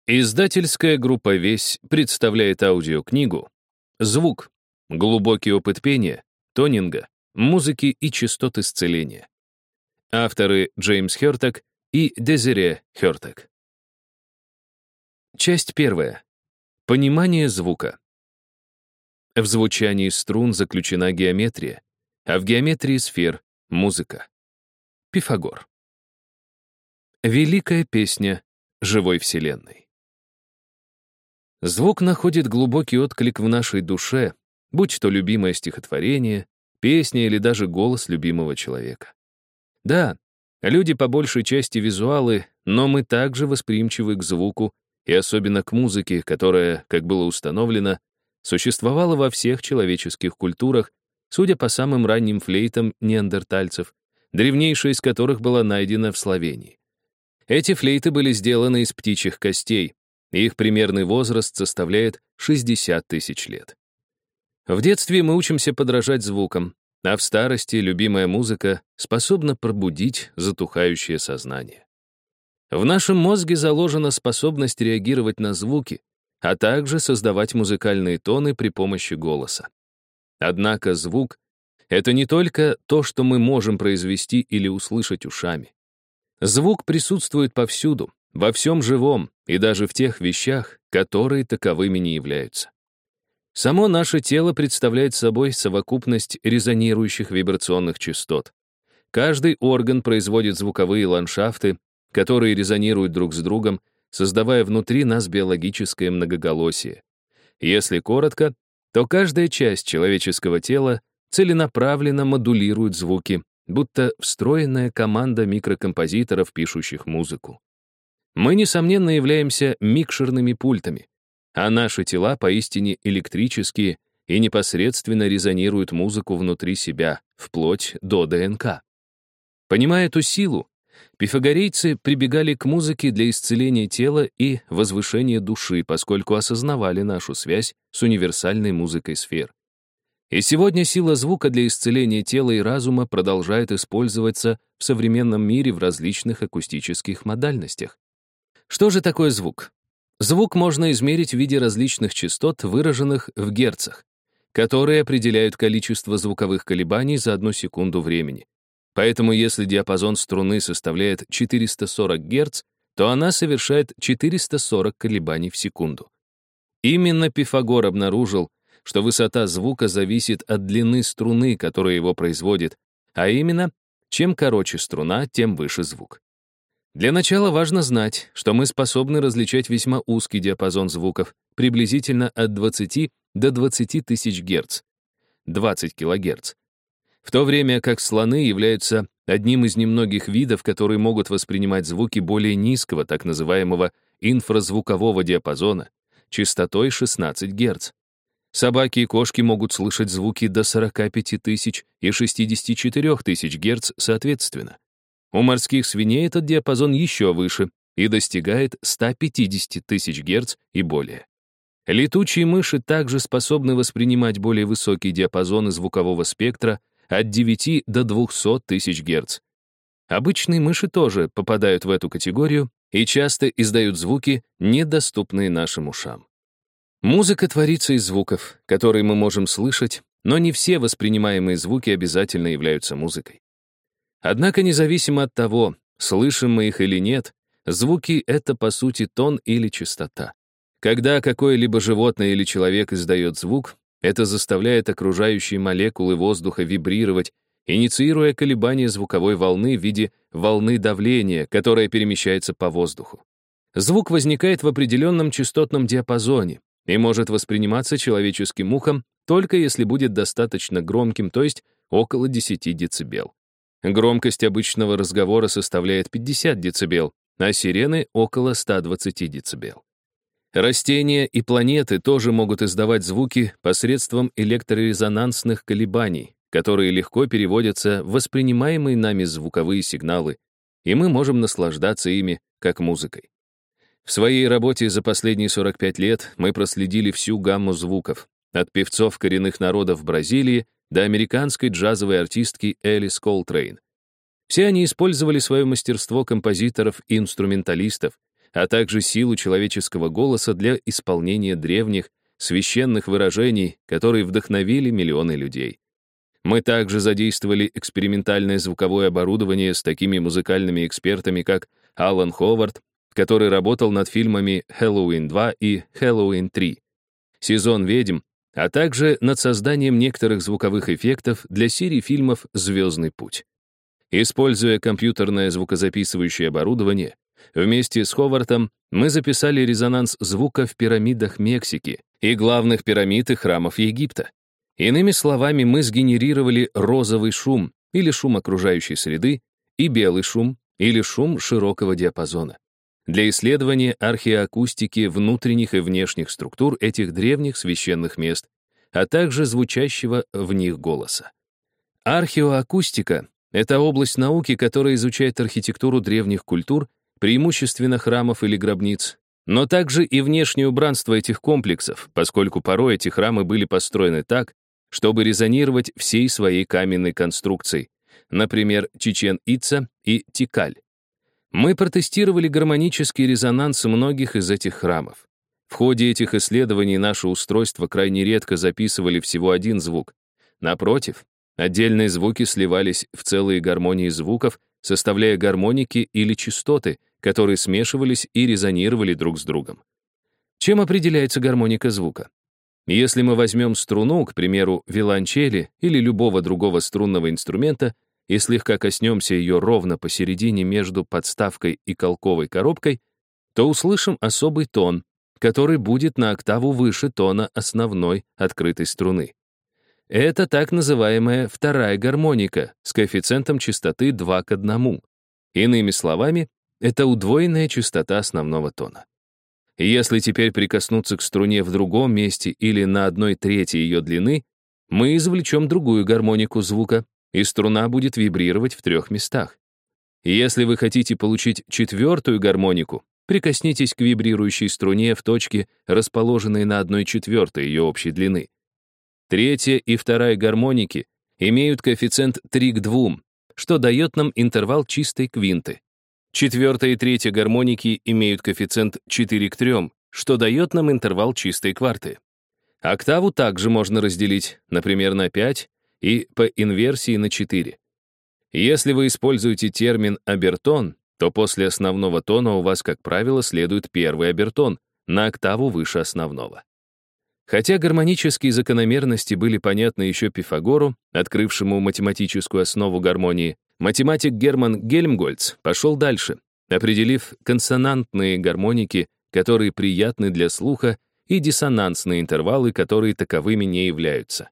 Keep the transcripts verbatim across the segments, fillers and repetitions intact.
Издательская группа «Весь» представляет аудиокнигу «Звук. Глубокий опыт пения, тонинга, музыки и частот исцеления». Авторы Джеймс Хёртаг и Дезире Хёртаг. Часть первая. Понимание звука. В звучании струн заключена геометрия, а в геометрии сфер — музыка. Пифагор. Великая песня живой вселенной. Звук находит глубокий отклик в нашей душе, будь то любимое стихотворение, песня или даже голос любимого человека. Да, люди по большей части визуалы, но мы также восприимчивы к звуку и особенно к музыке, которая, как было установлено, существовала во всех человеческих культурах, судя по самым ранним флейтам неандертальцев, древнейшая из которых была найдена в Словении. Эти флейты были сделаны из птичьих костей, и их примерный возраст составляет шестьдесят тысяч лет. В детстве мы учимся подражать звукам, а в старости любимая музыка способна пробудить затухающее сознание. В нашем мозге заложена способность реагировать на звуки, а также создавать музыкальные тоны при помощи голоса. Однако звук — это не только то, что мы можем произвести или услышать ушами. Звук присутствует повсюду, во всем живом и даже в тех вещах, которые таковыми не являются. Само наше тело представляет собой совокупность резонирующих вибрационных частот. Каждый орган производит звуковые ландшафты, которые резонируют друг с другом, создавая внутри нас биологическое многоголосие. Если коротко, то каждая часть человеческого тела целенаправленно модулирует звуки, будто встроенная команда микрокомпозиторов, пишущих музыку. Мы, несомненно, являемся микшерными пультами, а наши тела поистине электрические и непосредственно резонируют музыку внутри себя, вплоть до ДНК. Понимая эту силу, пифагорейцы прибегали к музыке для исцеления тела и возвышения души, поскольку осознавали нашу связь с универсальной музыкой сфер. И сегодня сила звука для исцеления тела и разума продолжает использоваться в современном мире в различных акустических модальностях. Что же такое звук? Звук можно измерить в виде различных частот, выраженных в герцах, которые определяют количество звуковых колебаний за одну секунду времени. Поэтому если диапазон струны составляет четыреста сорок герц, то она совершает четыреста сорок колебаний в секунду. Именно Пифагор обнаружил, что высота звука зависит от длины струны, которая его производит, а именно, чем короче струна, тем выше звук. Для начала важно знать, что мы способны различать весьма узкий диапазон звуков, приблизительно от двадцати до двадцати тысяч герц, двадцать килогерц, в то время как слоны являются одним из немногих видов, которые могут воспринимать звуки более низкого, так называемого инфразвукового диапазона, частотой шестнадцать герц. Собаки и кошки могут слышать звуки до сорока пяти тысяч и шестидесяти четырёх тысяч герц соответственно. У морских свиней этот диапазон еще выше и достигает ста пятидесяти тысяч герц и более. Летучие мыши также способны воспринимать более высокие диапазоны звукового спектра от девяти до двухсот тысяч герц. Обычные мыши тоже попадают в эту категорию и часто издают звуки, недоступные нашим ушам. Музыка творится из звуков, которые мы можем слышать, но не все воспринимаемые звуки обязательно являются музыкой. Однако независимо от того, слышим мы их или нет, звуки — это, по сути, тон или частота. Когда какое-либо животное или человек издает звук, это заставляет окружающие молекулы воздуха вибрировать, инициируя колебания звуковой волны в виде волны давления, которая перемещается по воздуху. Звук возникает в определенном частотном диапазоне и может восприниматься человеческим ухом только если будет достаточно громким, то есть около десяти децибел. Громкость обычного разговора составляет пятьдесят децибел, а сирены — около ста двадцати децибел. Растения и планеты тоже могут издавать звуки посредством электрорезонансных колебаний, которые легко переводятся в воспринимаемые нами звуковые сигналы, и мы можем наслаждаться ими как музыкой. В своей работе за последние сорок пять лет мы проследили всю гамму звуков, от певцов коренных народов Бразилии до американской джазовой артистки Элис Колтрейн. Все они использовали свое мастерство композиторов и инструменталистов, а также силу человеческого голоса для исполнения древних, священных выражений, которые вдохновили миллионы людей. Мы также задействовали экспериментальное звуковое оборудование с такими музыкальными экспертами, как Алан Ховард, который работал над фильмами «Хэллоуин два» и «Хэллоуин три», «Сезон ведьм», а также над созданием некоторых звуковых эффектов для серии фильмов «Звездный путь». Используя компьютерное звукозаписывающее оборудование, вместе с Ховардом мы записали резонанс звука в пирамидах Мексики и главных пирамид и храмов Египта. Иными словами, мы сгенерировали розовый шум или шум окружающей среды и белый шум или шум широкого диапазона для исследования археоакустики внутренних и внешних структур этих древних священных мест, а также звучащего в них голоса. Археоакустика — это область науки, которая изучает архитектуру древних культур, преимущественно храмов или гробниц, но также и внешнее убранство этих комплексов, поскольку порой эти храмы были построены так, чтобы резонировать всей своей каменной конструкцией, например, Чичен-Ица и Тикаль. Мы протестировали гармонический резонанс многих из этих храмов. В ходе этих исследований наши устройства крайне редко записывали всего один звук. Напротив, отдельные звуки сливались в целые гармонии звуков, составляя гармоники или частоты, которые смешивались и резонировали друг с другом. Чем определяется гармоника звука? Если мы возьмем струну, к примеру, виолончели или любого другого струнного инструмента, и слегка коснемся ее ровно посередине между подставкой и колковой коробкой, то услышим особый тон, который будет на октаву выше тона основной открытой струны. Это так называемая вторая гармоника с коэффициентом частоты два к одному. Иными словами, это удвоенная частота основного тона. Если теперь прикоснуться к струне в другом месте или на одной трети ее длины, мы извлечем другую гармонику звука, и струна будет вибрировать в трех местах. Если вы хотите получить четвертую гармонику, прикоснитесь к вибрирующей струне в точке, расположенной на одной четвертой ее общей длины. Третья и вторая гармоники имеют коэффициент три к двум, что дает нам интервал чистой квинты. Четвертая и третья гармоники имеют коэффициент четыре к трем, что дает нам интервал чистой кварты. Октаву также можно разделить, например, на пять и по инверсии на четыре. Если вы используете термин «обертон», то после основного тона у вас, как правило, следует первый обертон на октаву выше основного. Хотя гармонические закономерности были понятны еще Пифагору, открывшему математическую основу гармонии, математик Герман Гельмгольц пошел дальше, определив консонантные гармоники, которые приятны для слуха, и диссонансные интервалы, которые таковыми не являются.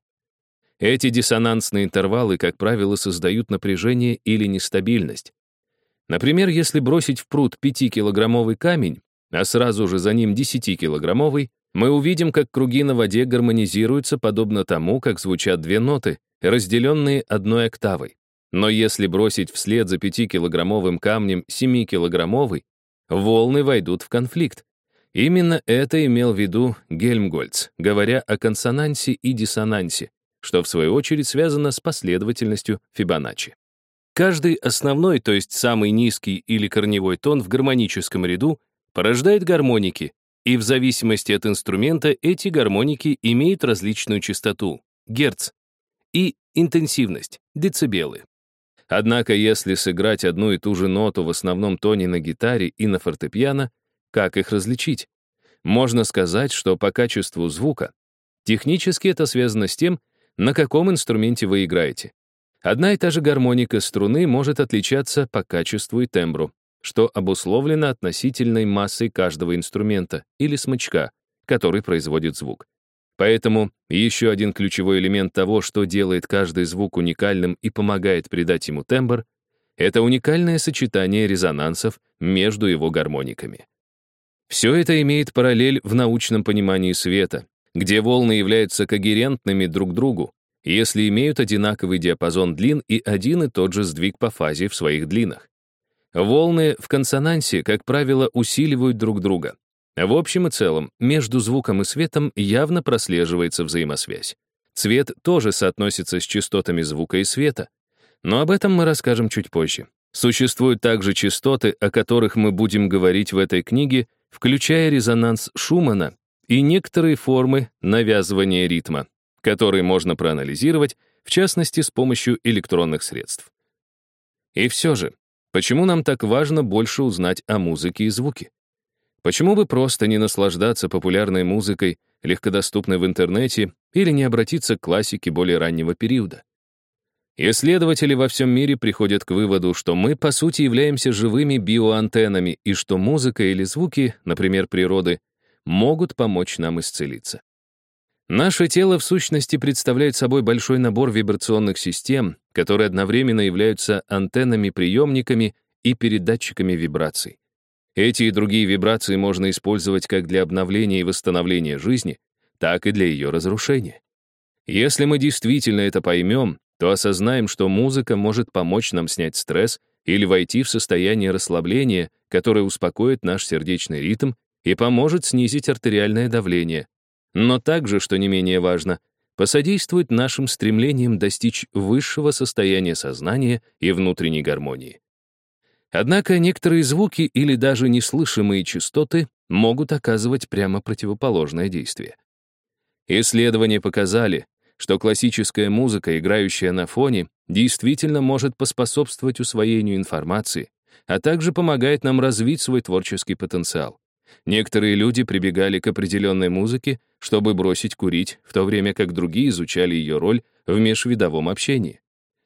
Эти диссонансные интервалы, как правило, создают напряжение или нестабильность. Например, если бросить в пруд пятикилограммовый камень, а сразу же за ним десятикилограммовый, мы увидим, как круги на воде гармонизируются подобно тому, как звучат две ноты, разделенные одной октавой. Но если бросить вслед за пятикилограммовым камнем семикилограммовый, волны войдут в конфликт. Именно это имел в виду Гельмгольц, говоря о консонансе и диссонансе, что в свою очередь связано с последовательностью Фибоначчи. Каждый основной, то есть самый низкий или корневой тон в гармоническом ряду порождает гармоники, и в зависимости от инструмента эти гармоники имеют различную частоту — герц, и интенсивность — децибелы. Однако, если сыграть одну и ту же ноту в основном тоне на гитаре и на фортепиано, как их различить? Можно сказать, что по качеству звука. Технически это связано с тем, на каком инструменте вы играете. Одна и та же гармоника струны может отличаться по качеству и тембру, что обусловлено относительной массой каждого инструмента или смычка, который производит звук. Поэтому еще один ключевой элемент того, что делает каждый звук уникальным и помогает придать ему тембр, это уникальное сочетание резонансов между его гармониками. Все это имеет параллель в научном понимании света, где волны являются когерентными друг другу, если имеют одинаковый диапазон длин и один и тот же сдвиг по фазе в своих длинах. Волны в консонансе, как правило, усиливают друг друга. В общем и целом, между звуком и светом явно прослеживается взаимосвязь. Цвет тоже соотносится с частотами звука и света, но об этом мы расскажем чуть позже. Существуют также частоты, о которых мы будем говорить в этой книге, включая резонанс Шумана и некоторые формы навязывания ритма, которые можно проанализировать, в частности, с помощью электронных средств. И все же, почему нам так важно больше узнать о музыке и звуке? Почему бы просто не наслаждаться популярной музыкой, легкодоступной в интернете, или не обратиться к классике более раннего периода? Исследователи во всем мире приходят к выводу, что мы, по сути, являемся живыми биоантеннами и что музыка или звуки, например, природы, могут помочь нам исцелиться. Наше тело в сущности представляет собой большой набор вибрационных систем, которые одновременно являются антеннами-приемниками и передатчиками вибраций. Эти и другие вибрации можно использовать как для обновления и восстановления жизни, так и для ее разрушения. Если мы действительно это поймем, то осознаем, что музыка может помочь нам снять стресс или войти в состояние расслабления, которое успокоит наш сердечный ритм и поможет снизить артериальное давление, но также, что не менее важно, посодействует нашим стремлениям достичь высшего состояния сознания и внутренней гармонии. Однако некоторые звуки или даже неслышимые частоты могут оказывать прямо противоположное действие. Исследования показали, что классическая музыка, играющая на фоне, действительно может поспособствовать усвоению информации, а также помогает нам развить свой творческий потенциал. Некоторые люди прибегали к определенной музыке, чтобы бросить курить, в то время как другие изучали ее роль в межвидовом общении.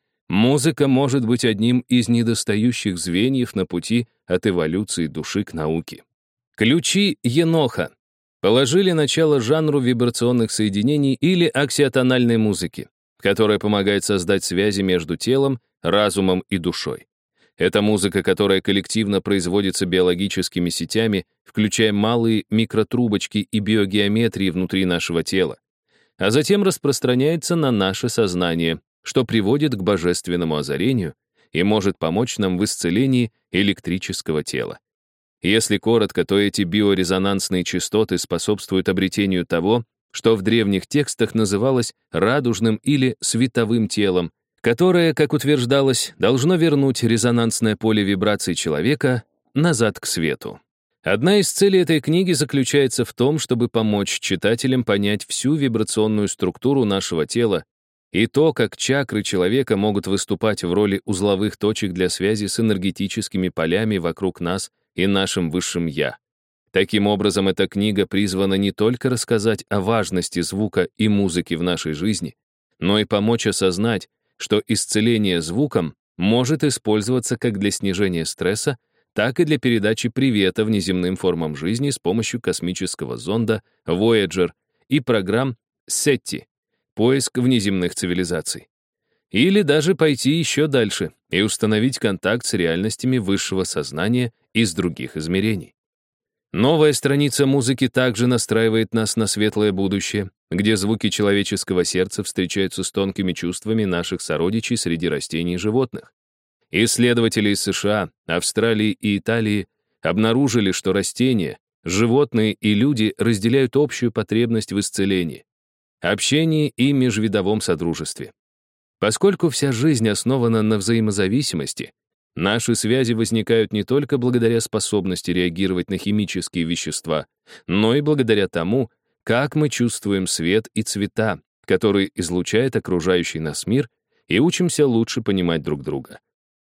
Музыка может быть одним из недостающих звеньев на пути от эволюции души к науке. Ключи Еноха положили начало жанру вибрационных соединений или аксиотональной музыки, которая помогает создать связи между телом, разумом и душой. Это музыка, которая коллективно производится биологическими сетями, включая малые микротрубочки и биогеометрии внутри нашего тела, а затем распространяется на наше сознание, что приводит к божественному озарению и может помочь нам в исцелении электрического тела. Если коротко, то эти биорезонансные частоты способствуют обретению того, что в древних текстах называлось радужным или световым телом, которое, как утверждалось, должно вернуть резонансное поле вибраций человека назад к свету. Одна из целей этой книги заключается в том, чтобы помочь читателям понять всю вибрационную структуру нашего тела и то, как чакры человека могут выступать в роли узловых точек для связи с энергетическими полями вокруг нас и нашим высшим «я». Таким образом, эта книга призвана не только рассказать о важности звука и музыки в нашей жизни, но и помочь осознать, что исцеление звуком может использоваться как для снижения стресса, так и для передачи привета внеземным формам жизни с помощью космического зонда Voyager и программ сетти — поиск внеземных цивилизаций. Или даже пойти еще дальше и установить контакт с реальностями высшего сознания из других измерений. Новая страница музыки также настраивает нас на светлое будущее, где звуки человеческого сердца встречаются с тонкими чувствами наших сородичей среди растений и животных. Исследователи из США, Австралии и Италии обнаружили, что растения, животные и люди разделяют общую потребность в исцелении, общении и межвидовом содружестве. Поскольку вся жизнь основана на взаимозависимости, наши связи возникают не только благодаря способности реагировать на химические вещества, но и благодаря тому, как мы чувствуем свет и цвета, которые излучает окружающий нас мир, и учимся лучше понимать друг друга.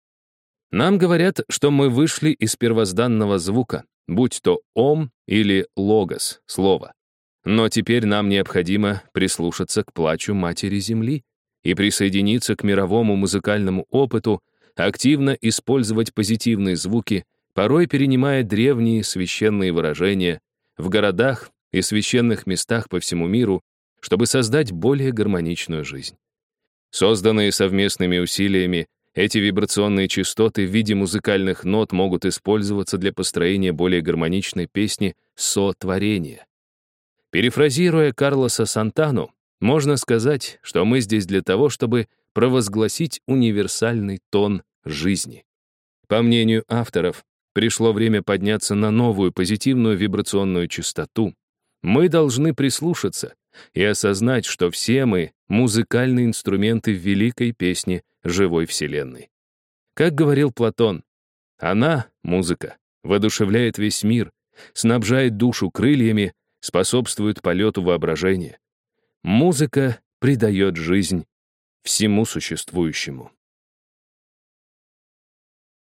Нам говорят, что мы вышли из первозданного звука, будь то ом или логос, слово. Но теперь нам необходимо прислушаться к плачу Матери Земли и присоединиться к мировому музыкальному опыту, активно использовать позитивные звуки, порой перенимая древние священные выражения в городах и священных местах по всему миру, чтобы создать более гармоничную жизнь. Созданные совместными усилиями, эти вибрационные частоты в виде музыкальных нот могут использоваться для построения более гармоничной песни сотворения. Перефразируя Карлоса Сантану, можно сказать, что мы здесь для того, чтобы провозгласить универсальный тон жизни. По мнению авторов, пришло время подняться на новую позитивную вибрационную частоту. Мы должны прислушаться и осознать, что все мы — музыкальные инструменты в великой песне живой Вселенной. Как говорил Платон, она, музыка, воодушевляет весь мир, снабжает душу крыльями, способствует полету воображения. Музыка придает жизнь всему существующему.